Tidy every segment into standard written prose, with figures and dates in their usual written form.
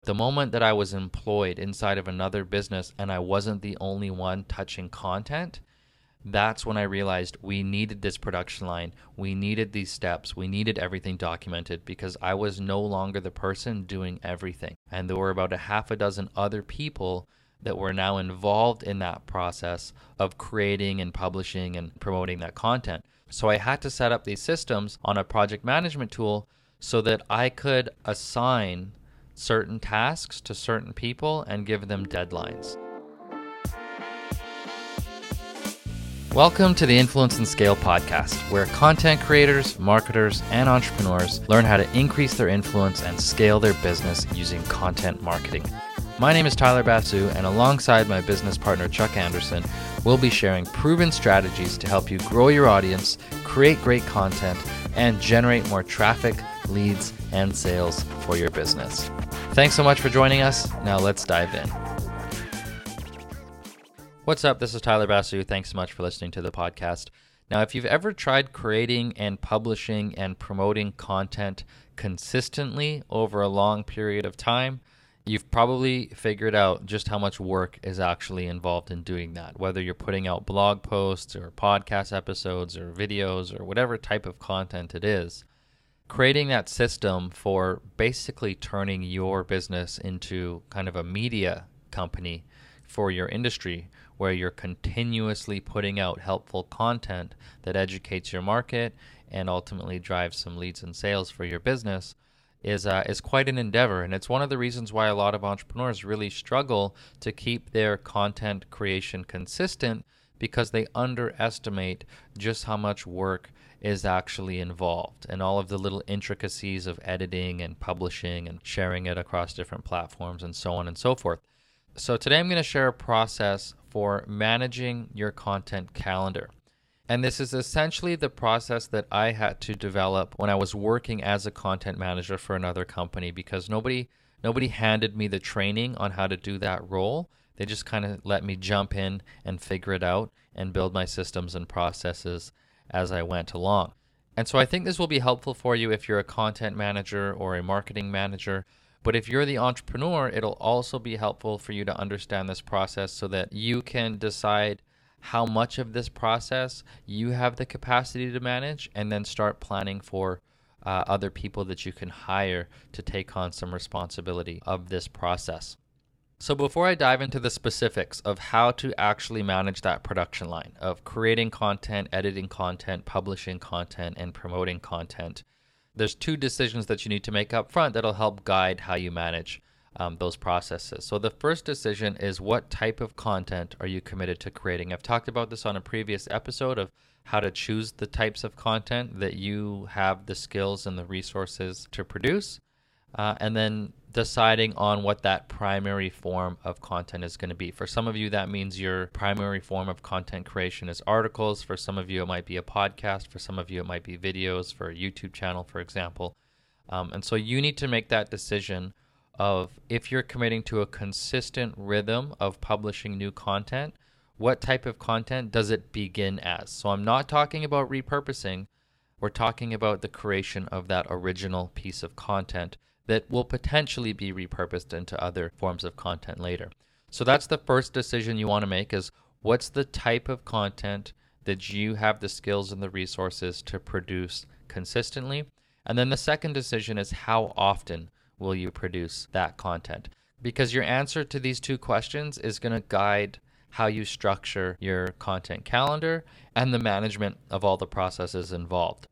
The moment that I was employed inside of another business and I wasn't the only one touching content, that's when I realized we needed this production line. We needed these steps. We needed everything documented because I was no longer the person doing everything. And there were about a half a dozen other people that were now involved in that process of creating and publishing and promoting that content. So I had to set up these systems on a project management tool so that I could assign certain tasks to certain people and give them deadlines. Welcome to the Influence and Scale podcast, where content creators, marketers, and entrepreneurs learn how to increase their influence and scale their business using content marketing. My name is Tyler Basu, and alongside my business partner Chuck Anderson, we'll be sharing proven strategies to help you grow your audience, create great content, and generate more traffic, leads, and sales for your business. Thanks so much for joining us. Now let's dive in. What's up? This is Tyler Basu. Thanks so much for listening to the podcast. Now, if you've ever tried creating and publishing and promoting content consistently over a long period of time, you've probably figured out just how much work is actually involved in doing that. Whether you're putting out blog posts or podcast episodes or videos or whatever type of content it is, creating that system for basically turning your business into kind of a media company for your industry, where you're continuously putting out helpful content that educates your market and ultimately drives some leads and sales for your business, is quite an endeavor. And it's one of the reasons why a lot of entrepreneurs really struggle to keep their content creation consistent, because they underestimate just how much work is actually involved and all of the little intricacies of editing and publishing and sharing it across different platforms and so on and so forth. So today I'm going to share a process for managing your content calendar. And this is essentially the process that I had to develop when I was working as a content manager for another company, because nobody handed me the training on how to do that role. They just kind of let me jump in and figure it out and build my systems and processes as I went along. And so I think this will be helpful for you if you're a content manager or a marketing manager. But if you're the entrepreneur, it'll also be helpful for you to understand this process so that you can decide how much of this process you have the capacity to manage, and then start planning for other people that you can hire to take on some responsibility of this process. So before I dive into the specifics of how to actually manage that production line of creating content, editing content, publishing content, and promoting content, there's two decisions that you need to make up front that'll help guide how you manage those processes. So the first decision is, what type of content are you committed to creating? I've talked about this on a previous episode of how to choose the types of content that you have the skills and the resources to produce, and then deciding on what that primary form of content is going to be. For some of you, that means your primary form of content creation is articles. For some of you, it might be a podcast. For some of you, it might be videos for a YouTube channel, for example. And so you need to make that decision of, if you're committing to a consistent rhythm of publishing new content, what type of content does it begin as? So I'm not talking about repurposing. We're talking about the creation of that original piece of content that will potentially be repurposed into other forms of content later. So that's the first decision you want to make, is what's the type of content that you have the skills and the resources to produce consistently. And then the second decision is, how often will you produce that content? Because your answer to these two questions is going to guide how you structure your content calendar and the management of all the processes involved.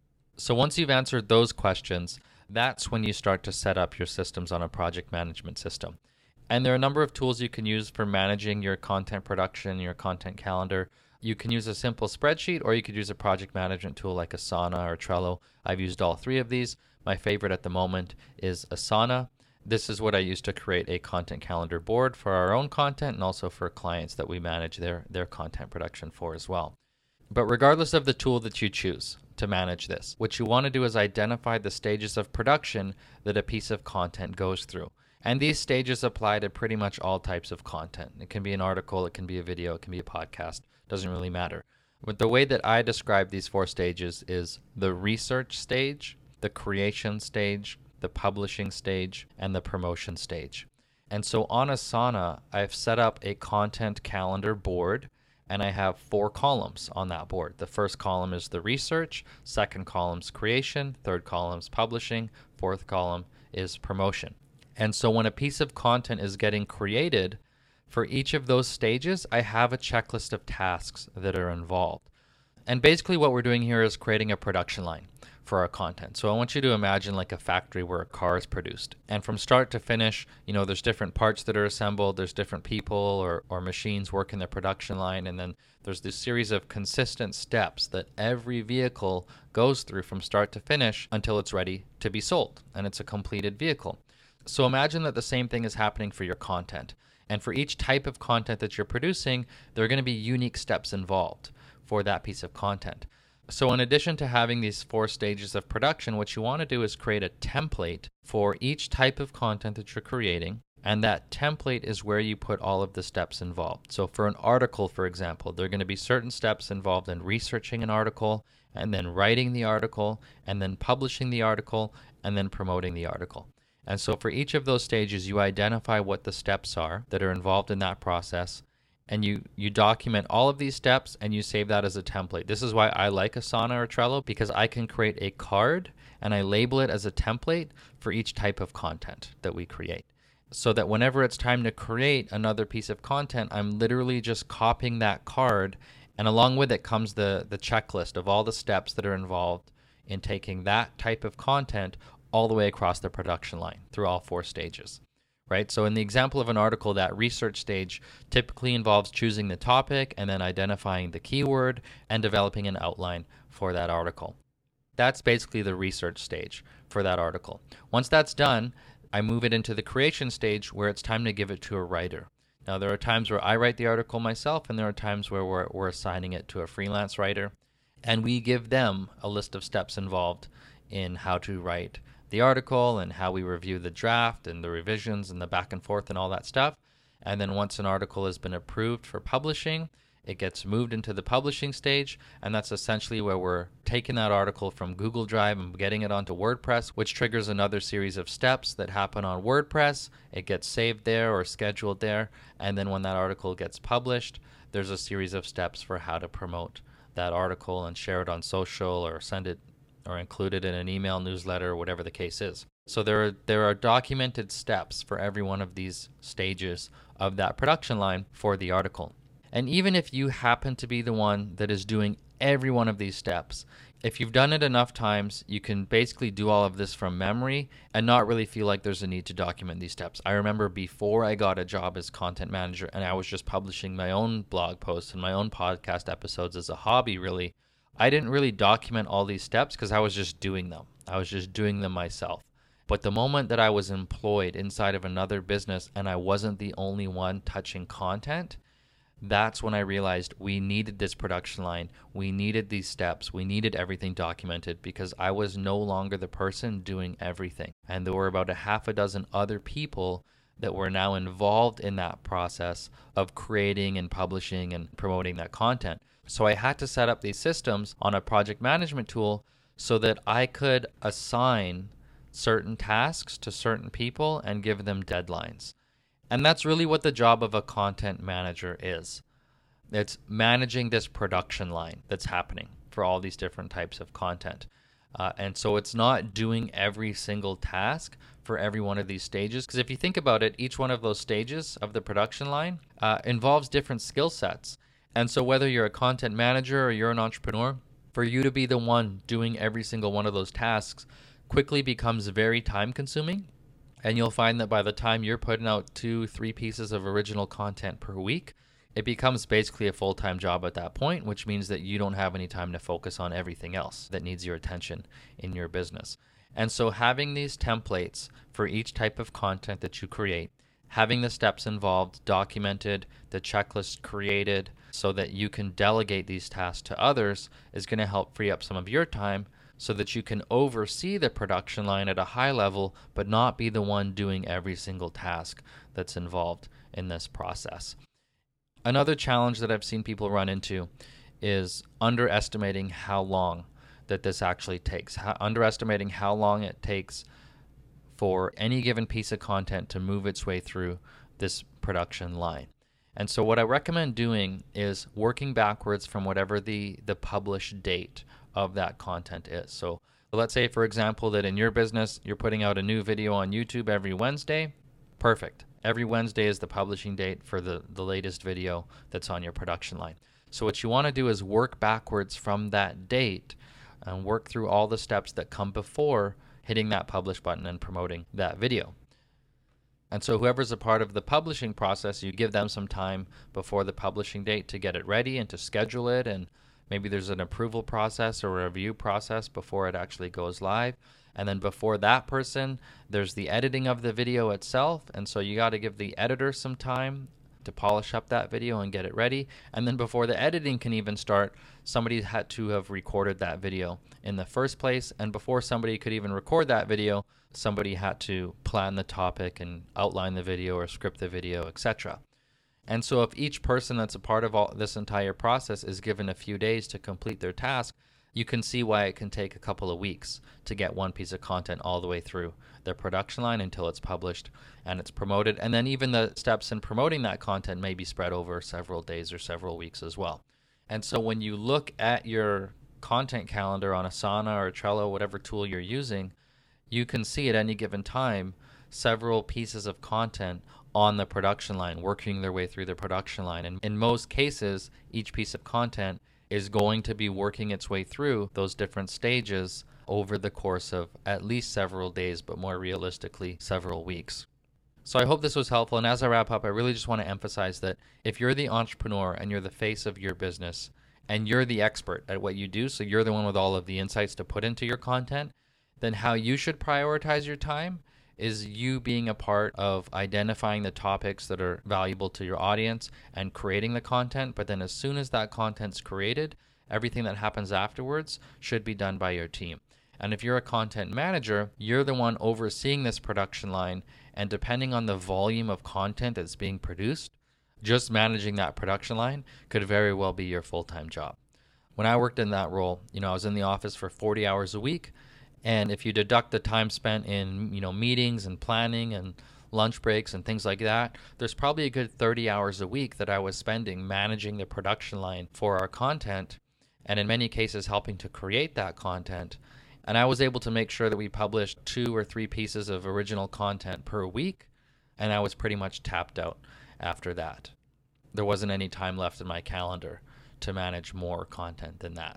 So once you've answered those questions, that's when you start to set up your systems on a project management system. And there are a number of tools you can use for managing your content production, your content calendar. You can use a simple spreadsheet, or you could use a project management tool like Asana or Trello. I've used all three of these. My favorite at the moment is Asana. This is what I use to create a content calendar board for our own content and also for clients that we manage their content production for as well. But regardless of the tool that you choose to manage this, what you want to do is identify the stages of production that a piece of content goes through. And these stages apply to pretty much all types of content. It can be an article, it can be a video, it can be a podcast, doesn't really matter. But the way that I describe these four stages is the research stage, the creation stage, the publishing stage, and the promotion stage. And so on Asana, I've set up a content calendar board, and I have 4 columns on that board. The first column is the research, second column's creation, third column's publishing, fourth column is promotion. And so when a piece of content is getting created, for each of those stages, I have a checklist of tasks that are involved. And basically what we're doing here is creating a production line for our content. So I want you to imagine like a factory where a car is produced. And from start to finish, there's different parts that are assembled, there's different people or machines working the production line, and then there's this series of consistent steps that every vehicle goes through from start to finish until it's ready to be sold, and it's a completed vehicle. So imagine that the same thing is happening for your content. And for each type of content that you're producing, there are going to be unique steps involved for that piece of content. So in addition to having these 4 stages of production, what you want to do is create a template for each type of content that you're creating. And that template is where you put all of the steps involved. So for an article, for example, there are going to be certain steps involved in researching an article, and then writing the article, and then publishing the article, and then promoting the article. And so for each of those stages, you identify what the steps are that are involved in that process, and you document all of these steps, and you save that as a template. This is why I like Asana or Trello, because I can create a card and I label it as a template for each type of content that we create. So that whenever it's time to create another piece of content, I'm literally just copying that card, and along with it comes the checklist of all the steps that are involved in taking that type of content all the way across the production line through all 4 stages. Right? So in the example of an article, that research stage typically involves choosing the topic and then identifying the keyword and developing an outline for that article. That's basically the research stage for that article. Once that's done, I move it into the creation stage where it's time to give it to a writer. Now, there are times where I write the article myself, and there are times where we're assigning it to a freelance writer, and we give them a list of steps involved in how to write the article and how we review the draft and the revisions and the back and forth and all that stuff. And then once an article has been approved for publishing, it gets moved into the publishing stage, and that's essentially where we're taking that article from Google Drive and getting it onto WordPress, which triggers another series of steps that happen on WordPress. It gets saved there or scheduled there, and then when that article gets published, there's a series of steps for how to promote that article and share it on social or send it or include it in an email newsletter, or whatever the case is. So there are documented steps for every one of these stages of that production line for the article. And even if you happen to be the one that is doing every one of these steps, if you've done it enough times, you can basically do all of this from memory and not really feel like there's a need to document these steps. I remember before I got a job as content manager and I was just publishing my own blog posts and my own podcast episodes as a hobby, really, I didn't really document all these steps because I was just doing them. I was just doing them myself. But the moment that I was employed inside of another business and I wasn't the only one touching content, that's when I realized we needed this production line. We needed these steps. We needed everything documented because I was no longer the person doing everything. And there were about a half a dozen other people that were now involved in that process of creating and publishing and promoting that content. So I had to set up these systems on a project management tool so that I could assign certain tasks to certain people and give them deadlines. And that's really what the job of a content manager is. It's managing this production line that's happening for all these different types of content. And so it's not doing every single task for every one of these stages. Because if you think about it, each one of those stages of the production line involves different skill sets. And so whether you're a content manager or you're an entrepreneur, for you to be the one doing every single one of those tasks quickly becomes very time consuming. And you'll find that by the time you're putting out 2-3 pieces of original content per week, it becomes basically a full-time job at that point, which means that you don't have any time to focus on everything else that needs your attention in your business. And so having these templates for each type of content that you create, having the steps involved documented, the checklist created so that you can delegate these tasks to others is going to help free up some of your time so that you can oversee the production line at a high level, but not be the one doing every single task that's involved in this process. Another challenge that I've seen people run into is underestimating how long that this actually takes, underestimating how long it takes for any given piece of content to move its way through this production line. And so what I recommend doing is working backwards from whatever the published date of that content is. So let's say, for example, that in your business, you're putting out a new video on YouTube every Wednesday. Perfect. Every Wednesday is the publishing date for the latest video that's on your production line. So what you want to do is work backwards from that date and work through all the steps that come before hitting that publish button and promoting that video. And so whoever's a part of the publishing process, you give them some time before the publishing date to get it ready and to schedule it, and maybe there's an approval process or a review process before it actually goes live. And then before that person, there's the editing of the video itself, and so you got to give the editor some time to polish up that video and get it ready. And then before the editing can even start, somebody had to have recorded that video in the first place. And before somebody could even record that video, somebody had to plan the topic and outline the video or script the video, etc. And so if each person that's a part of all this entire process is given a few days to complete their task, you can see why it can take a couple of weeks to get one piece of content all the way through their production line until it's published and it's promoted. And then even the steps in promoting that content may be spread over several days or several weeks as well. And so when you look at your content calendar on Asana or Trello, whatever tool you're using, you can see at any given time several pieces of content on the production line working their way through the production line. And in most cases, each piece of content is going to be working its way through those different stages over the course of at least several days, but more realistically, several weeks. So I hope this was helpful. And as I wrap up, I really just want to emphasize that if you're the entrepreneur and you're the face of your business and you're the expert at what you do, so you're the one with all of the insights to put into your content, then how you should prioritize your time is you being a part of identifying the topics that are valuable to your audience and creating the content. But then as soon as that content's created, everything that happens afterwards should be done by your team. And if you're a content manager, you're the one overseeing this production line. And depending on the volume of content that's being produced, just managing that production line could very well be your full-time job. When I worked in that role, I was in the office for 40 hours a week. And if you deduct the time spent in, meetings and planning and lunch breaks and things like that, there's probably a good 30 hours a week that I was spending managing the production line for our content, and in many cases helping to create that content. And I was able to make sure that we published 2 or 3 pieces of original content per week, and I was pretty much tapped out after that. There wasn't any time left in my calendar to manage more content than that.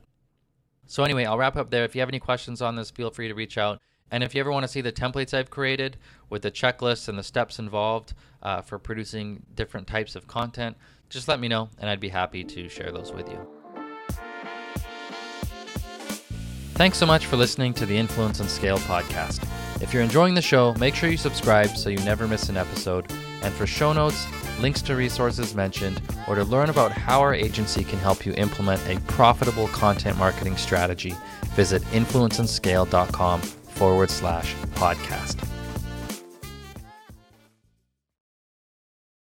So anyway, I'll wrap up there. If you have any questions on this, feel free to reach out. And if you ever want to see the templates I've created with the checklists and the steps involved for producing different types of content, just let me know and I'd be happy to share those with you. Thanks so much for listening to the Influence and Scale podcast. If you're enjoying the show, make sure you subscribe so you never miss an episode. And for show notes, links to resources mentioned, or to learn about how our agency can help you implement a profitable content marketing strategy, visit influenceandscale.com/podcast.